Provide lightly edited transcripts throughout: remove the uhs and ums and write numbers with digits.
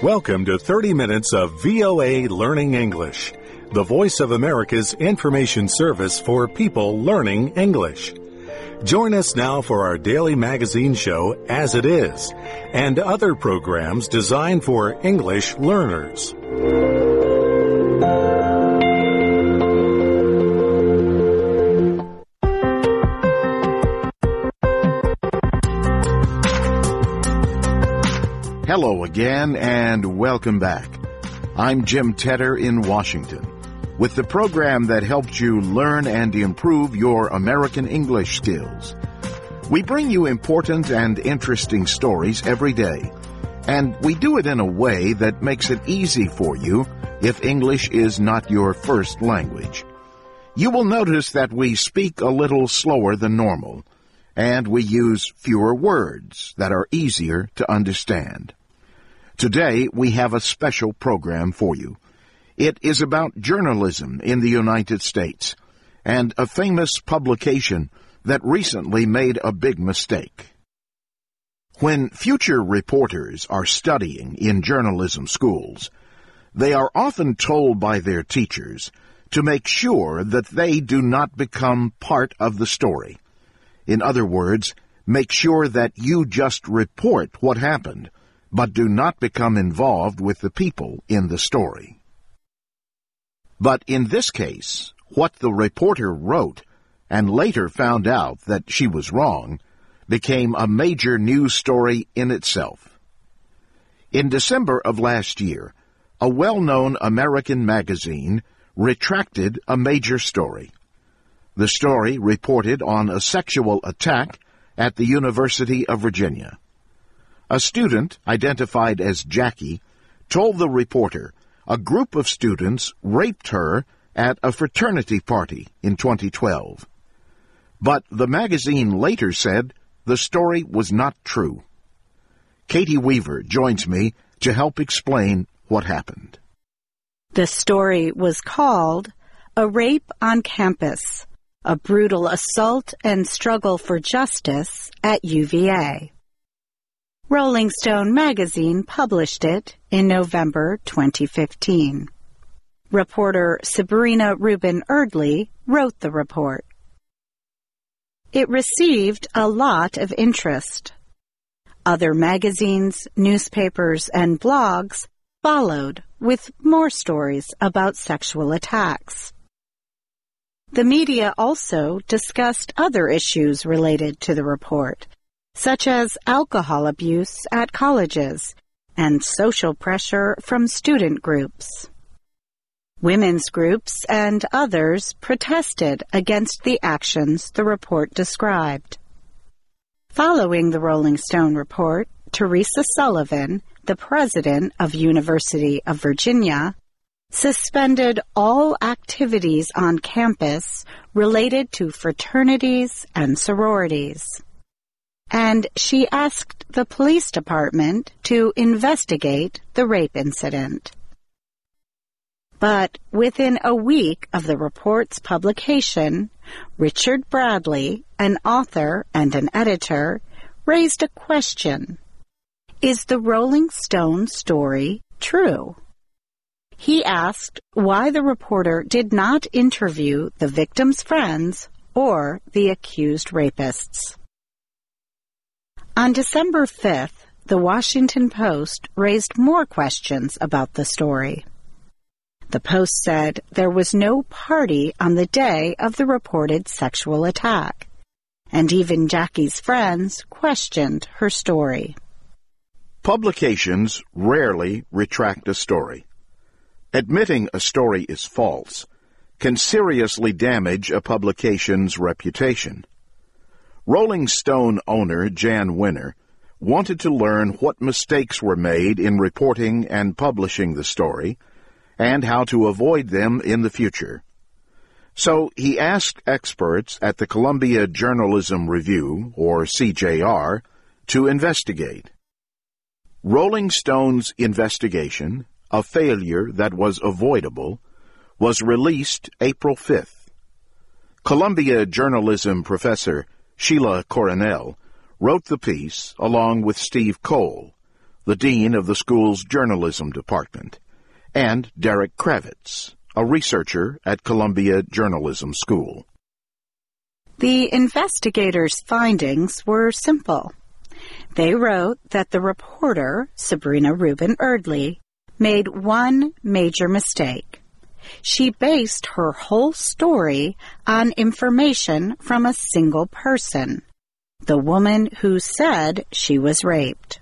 Welcome to 30 minutes of VOA Learning English, the voice of America's information service for people learning English. Join us now for our daily magazine show, As It Is, and other programs designed for English learners. Hello again and welcome back. I'm Jim Tedder in Washington with the program that helps you learn and improve your American English skills. We bring you important and interesting stories every day, and we do it in a way that makes it easy for you if English is not your first language. You will notice that we speak a little slower than normal, and we use fewer words that are easier to understand. Today, we have a special program for you. It is about journalism in the United States and a famous publication that recently made a big mistake. When future reporters are studying in journalism schools, they are often told by their teachers to make sure that they do not become part of the story. In other words, make sure that you just report what happened, but do not become involved with the people in the story. But in this case, what the reporter wrote, and later found out that she was wrong, became a major news story in itself. In December of last year, a well-known American magazine retracted a major story. The story reported on a sexual attack at the University of Virginia. A student, identified as Jackie, told the reporter a group of students raped her at a fraternity party in 2012. But the magazine later said the story was not true. Katie Weaver joins me to help explain what happened. The story was called A Rape on Campus, a Brutal Assault and Struggle for Justice at UVA. Rolling Stone magazine published it in November 2015. Reporter Sabrina Rubin Erdley wrote the report. It received a lot of interest. Other magazines, newspapers, and blogs followed with more stories about sexual attacks. The media also discussed other issues related to the report, such as alcohol abuse at colleges and social pressure from student groups. Women's groups and others protested against the actions the report described. Following the Rolling Stone report, Teresa Sullivan, the president of University of Virginia, suspended all activities on campus related to fraternities and sororities. And she asked the police department to investigate the rape incident. But within a week of the report's publication, Richard Bradley, an author and an editor, raised a question. Is the Rolling Stone story true? He asked why the reporter did not interview the victim's friends or the accused rapists. On December 5th, the Washington Post raised more questions about the story. The Post said there was no party on the day of the reported sexual attack, and even Jackie's friends questioned her story. Publications rarely retract a story. Admitting a story is false can seriously damage a publication's reputation. Rolling Stone owner Jan Winner wanted to learn what mistakes were made in reporting and publishing the story and how to avoid them in the future. So he asked experts at the Columbia Journalism Review, or CJR, to investigate. Rolling Stone's investigation, a failure that was avoidable, was released April 5th. Columbia journalism professor Sheila Coronel wrote the piece along with Steve Cole, the dean of the school's journalism department, and Derek Kravitz, a researcher at Columbia Journalism School. The investigators' findings were simple. They wrote that the reporter, Sabrina Rubin Erdely, made one major mistake. She based her whole story on information from a single person, the woman who said she was raped.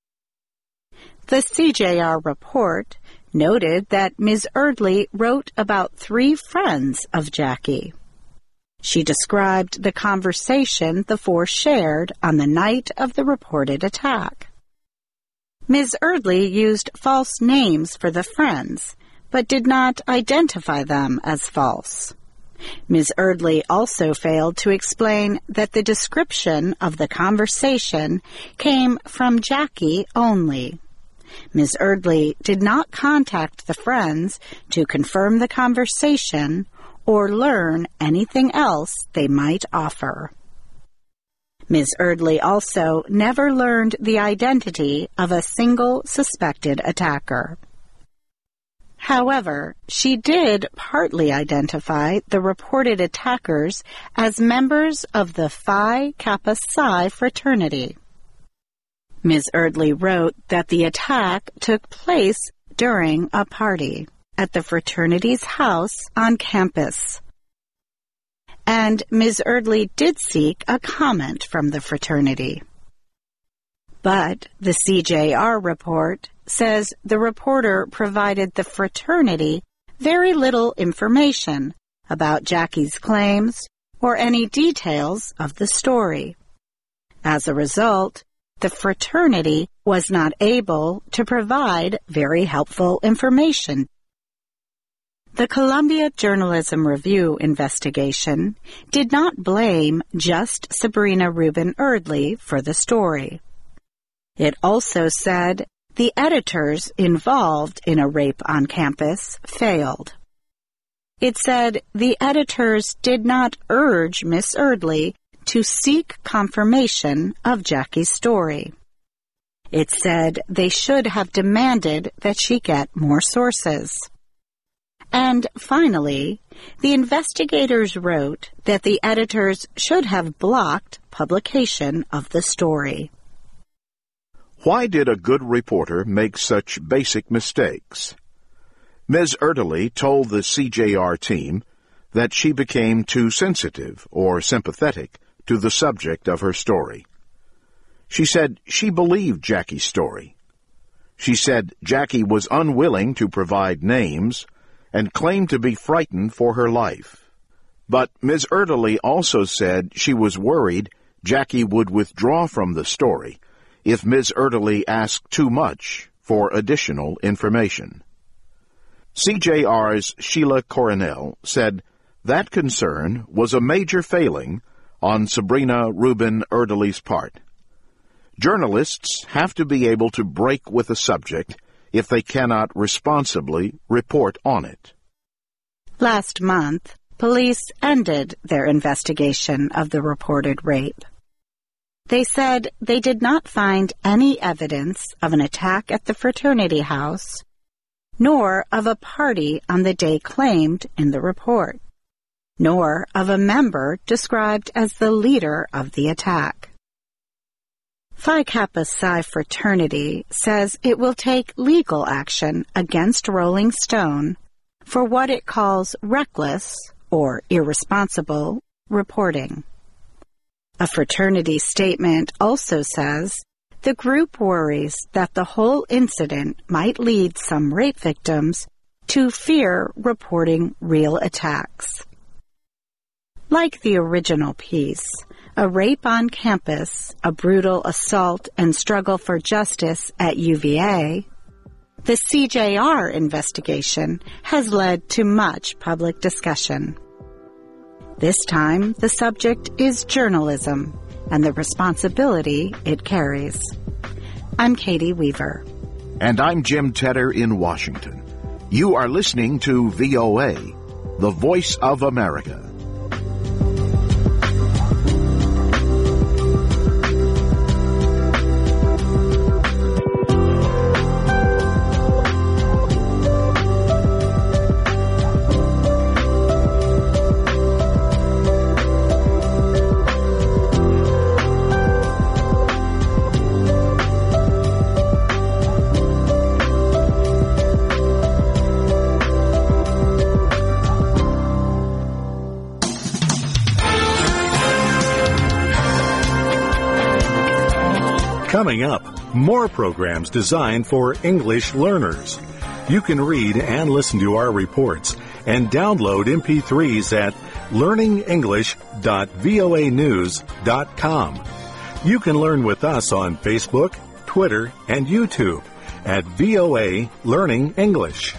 The CJR report noted that Ms. Erdely wrote about 3 friends of Jackie. She described the conversation the 4 shared on the night of the reported attack. Ms. Erdely used false names for the friends, but did not identify them as false. Ms. Erdely also failed to explain that the description of the conversation came from Jackie only. Ms. Erdely did not contact the friends to confirm the conversation or learn anything else they might offer. Ms. Erdely also never learned the identity of a single suspected attacker. However, she did partly identify the reported attackers as members of the Phi Kappa Psi fraternity. Ms. Erdely wrote that the attack took place during a party at the fraternity's house on campus. And Ms. Erdely did seek a comment from the fraternity. But the CJR report says the reporter provided the fraternity very little information about Jackie's claims or any details of the story. As a result, the fraternity was not able to provide very helpful information. The Columbia Journalism Review investigation did not blame just Sabrina Rubin Erdely for the story. It also said the editors involved in a rape on campus failed. It said the editors did not urge Miss Erdely to seek confirmation of Jackie's story. It said they should have demanded that she get more sources. And finally, the investigators wrote that the editors should have blocked publication of the story. Why did a good reporter make such basic mistakes? Ms. Erdely told the CJR team that she became too sensitive or sympathetic to the subject of her story. She said she believed Jackie's story. She said Jackie was unwilling to provide names and claimed to be frightened for her life. But Ms. Erdely also said she was worried Jackie would withdraw from the story if Ms. Erdely asked too much for additional information. CJR's Sheila Coronel said that concern was a major failing on Sabrina Rubin Erdely's part. Journalists have to be able to break with a subject if they cannot responsibly report on it. Last month, police ended their investigation of the reported rape. They said they did not find any evidence of an attack at the fraternity house, nor of a party on the day claimed in the report, nor of a member described as the leader of the attack. Phi Kappa Psi fraternity says it will take legal action against Rolling Stone for what it calls reckless or irresponsible reporting. A fraternity statement also says the group worries that the whole incident might lead some rape victims to fear reporting real attacks. Like the original piece, A Rape on Campus, A Brutal Assault and Struggle for Justice at UVA, the CJR investigation has led to much public discussion. This time, the subject is journalism and the responsibility it carries. I'm Katie Weaver. And I'm Jim Tedder in Washington. You are listening to VOA, the Voice of America. Coming up, more programs designed for English learners. You can read and listen to our reports and download MP3s at learningenglish.voanews.com. You can learn with us on Facebook, Twitter, and YouTube at VOA Learning English.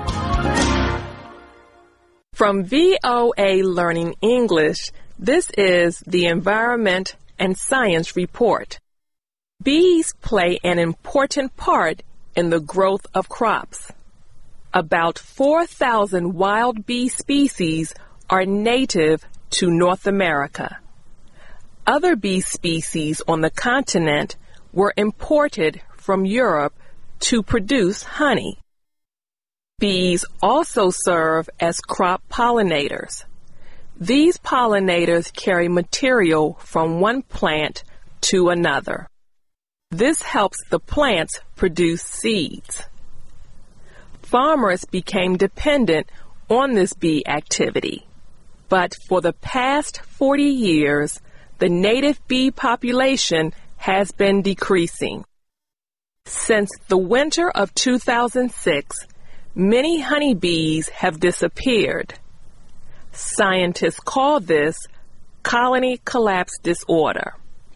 From VOA Learning English, this is the Environment and Science Report. Bees play an important part in the growth of crops. About 4,000 wild bee species are native to North America. Other bee species on the continent were imported from Europe to produce honey. Bees also serve as crop pollinators. These pollinators carry material from one plant to another. This helps the plants produce seeds. Farmers became dependent on this bee activity, but for the past 40 years, the native bee population has been decreasing. Since the winter of 2006, many honeybees have disappeared. Scientists call this colony collapse disorder.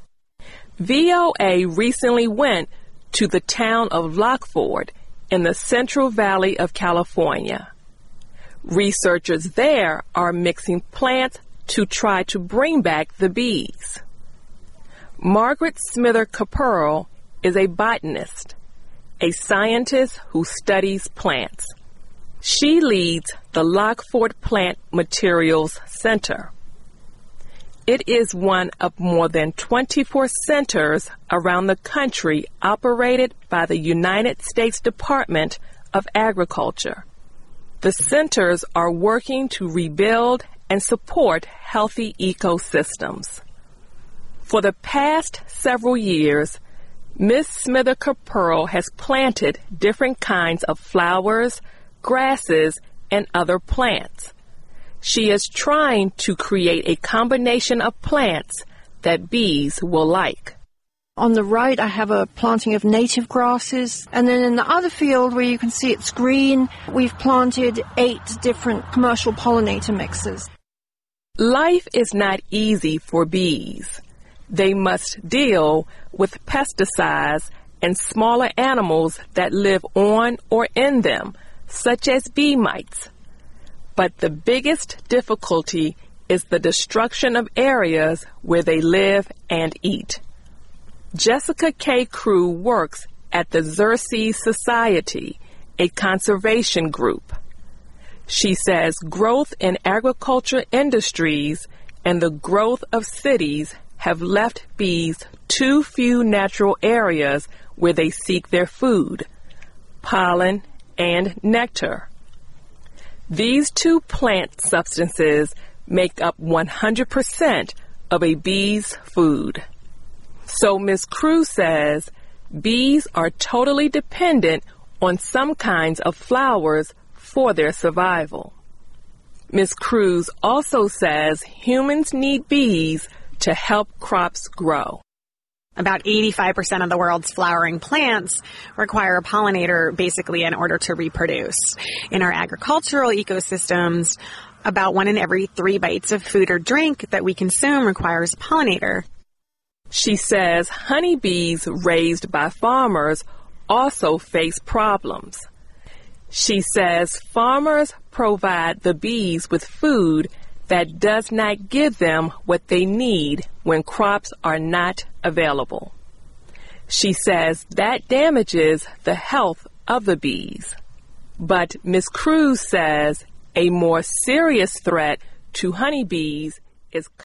VOA recently went to the town of Lockford in the Central Valley of California. Researchers there are mixing plants to try to bring back the bees. Margaret Smither Caperl is a botanist, a scientist who studies plants. She leads the Lockford Plant Materials Center. It is one of more than 24 centers around the country operated by the United States Department of Agriculture. The centers are working to rebuild and support healthy ecosystems. For the past several years, Ms. Smither Caperl has planted different kinds of flowers, grasses, and other plants. She is trying to create a combination of plants that bees will like. On the right, I have a planting of native grasses. And then in the other field where you can see it's green, we've planted 8 different commercial pollinator mixes. Life is not easy for bees. They must deal with pesticides and smaller animals that live on or in them, such as bee mites. But the biggest difficulty is the destruction of areas where they live and eat. Jessica K. Crew works at the Xerces Society, a conservation group. She says growth in agriculture industries and the growth of cities have left bees too few natural areas where they seek their food, pollen, and nectar. These 2 plant substances make up 100% of a bee's food. So Ms. Cruz says bees are totally dependent on some kinds of flowers for their survival. Ms. Cruz also says humans need bees to help crops grow. About 85% of the world's flowering plants require a pollinator basically in order to reproduce. In our agricultural ecosystems, about 1 in every 3 bites of food or drink that we consume requires a pollinator. She says honeybees raised by farmers also face problems. She says farmers provide the bees with food that does not give them what they need when crops are not available. She says that damages the health of the bees. But Ms. Cruz says a more serious threat to honeybees is